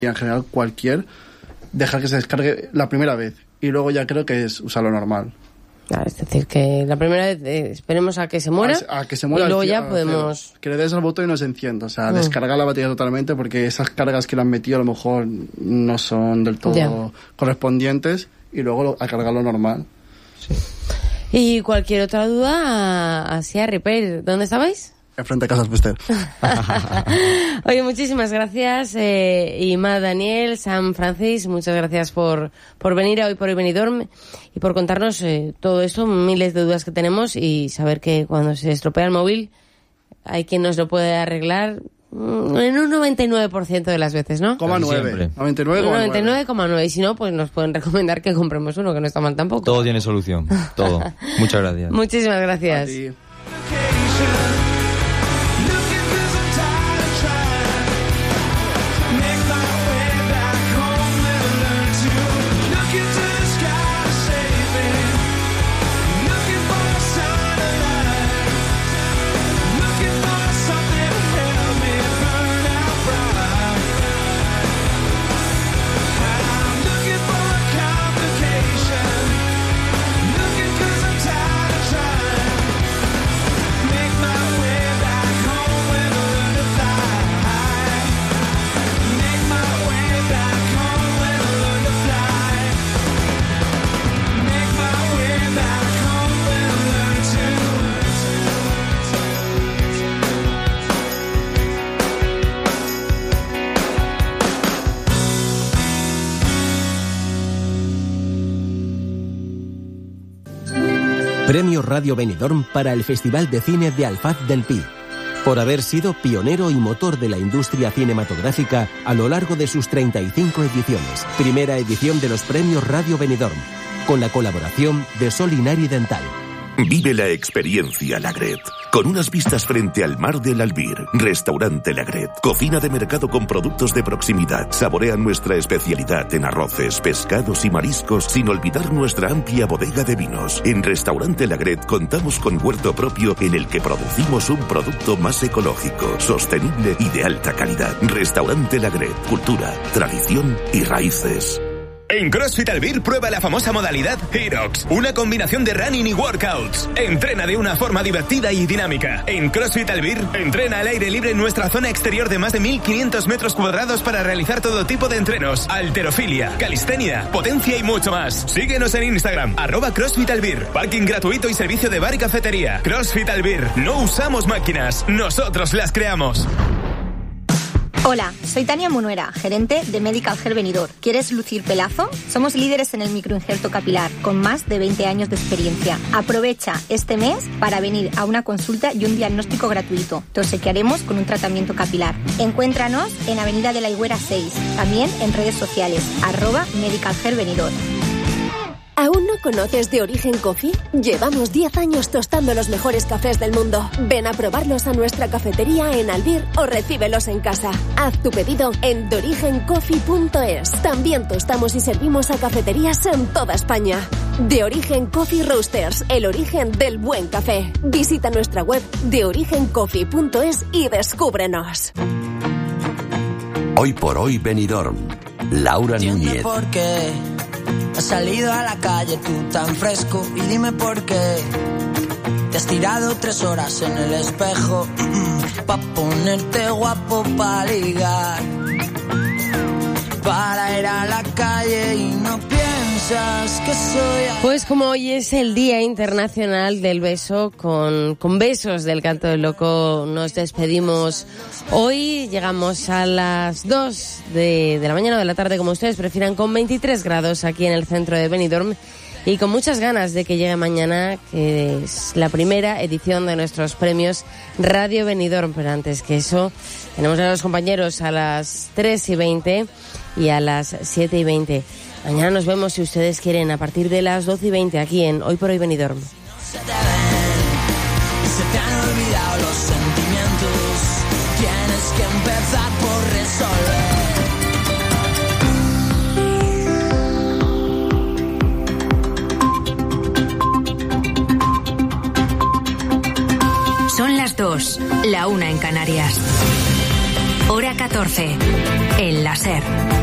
y en general dejar que se descargue la primera vez y luego ya creo que es usarlo normal. Claro, es decir, que la primera vez esperemos a que se muera, y luego ya podemos... Que le des al botón y no se encienda, o sea, descargar la batería totalmente, porque esas cargas que le han metido a lo mejor no son del todo correspondientes, y luego a cargarlo normal. Sí. Y cualquier otra duda, hacia Repair, ¿dónde estabais? Frente a Casas Fuster. Oye, muchísimas gracias, Ima, Daniel, Sam, Francis, muchas gracias por venir a Hoy por Hoy Benidorm y por contarnos todo esto, miles de dudas que tenemos, y saber que cuando se estropea el móvil hay quien nos lo puede arreglar en un 99% de las veces, ¿no? 99,9. Y si no, pues nos pueden recomendar que compremos uno, que no está mal tampoco. Todo tiene solución, todo. Muchas gracias. Muchísimas gracias. Premio Radio Benidorm para el Festival de Cine de Alfaz del Pi, por haber sido pionero y motor de la industria cinematográfica a lo largo de sus 35 ediciones. Primera edición de los Premios Radio Benidorm, con la colaboración de Solinari Dental. Vive la experiencia Lagret, con unas vistas frente al mar del Albir. Restaurante Lagret, cocina de mercado con productos de proximidad. Saborea nuestra especialidad en arroces, pescados y mariscos, sin olvidar nuestra amplia bodega de vinos. En Restaurante Lagret contamos con huerto propio en el que producimos un producto más ecológico, sostenible y de alta calidad. Restaurante Lagret, cultura, tradición y raíces. En CrossFit Albir prueba la famosa modalidad HEROX, una combinación de running y workouts. Entrena de una forma divertida y dinámica. En CrossFit Albir, entrena al aire libre en nuestra zona exterior de más de 1.500 metros cuadrados para realizar todo tipo de entrenos, halterofilia, calistenia, potencia y mucho más. Síguenos en Instagram, @CrossFit Albir. Parking gratuito y servicio de bar y cafetería. CrossFit Albir. No usamos máquinas, nosotros las creamos. Hola, soy Tania Munuera, gerente de Medical Hair Benidorm. ¿Quieres lucir pelazo? Somos líderes en el microinjerto capilar, con más de 20 años de experiencia. Aprovecha este mes para venir a una consulta y un diagnóstico gratuito. Te obsequiaremos con un tratamiento capilar. Encuéntranos en Avenida de la Higuera 6, también en redes sociales, @Medical Hair Benidorm. ¿Aún no conoces De Origen Coffee? Llevamos 10 años tostando los mejores cafés del mundo. Ven a probarlos a nuestra cafetería en Albir o recíbelos en casa. Haz tu pedido en deorigencoffee.es. También tostamos y servimos a cafeterías en toda España. De Origen Coffee Roasters, el origen del buen café. Visita nuestra web deorigencoffee.es y descúbrenos. Hoy por Hoy Benidorm. Laura Núñez. ¿Por qué has salido a la calle tú tan fresco? Y dime por qué te has tirado 3 horas en el espejo pa' ponerte guapo, pa' ligar, para ir a la calle y no piensas que soy... Pues como hoy es el Día Internacional del Beso, con besos del Canto del Loco nos despedimos. Hoy llegamos a las 2 de la mañana o de la tarde, como ustedes prefieran, con 23 grados aquí en el centro de Benidorm y con muchas ganas de que llegue mañana, que es la primera edición de nuestros premios Radio Benidorm. Pero antes que eso, tenemos a los compañeros a las 3:20 y a las 7:20. Mañana nos vemos, si ustedes quieren, a partir de las 12:20 aquí en Hoy por Hoy Benidorm. Se te han olvidado los sentimientos, tienes que empezar por resolver. Son las 2, la 1 en Canarias. Hora 14. El láser.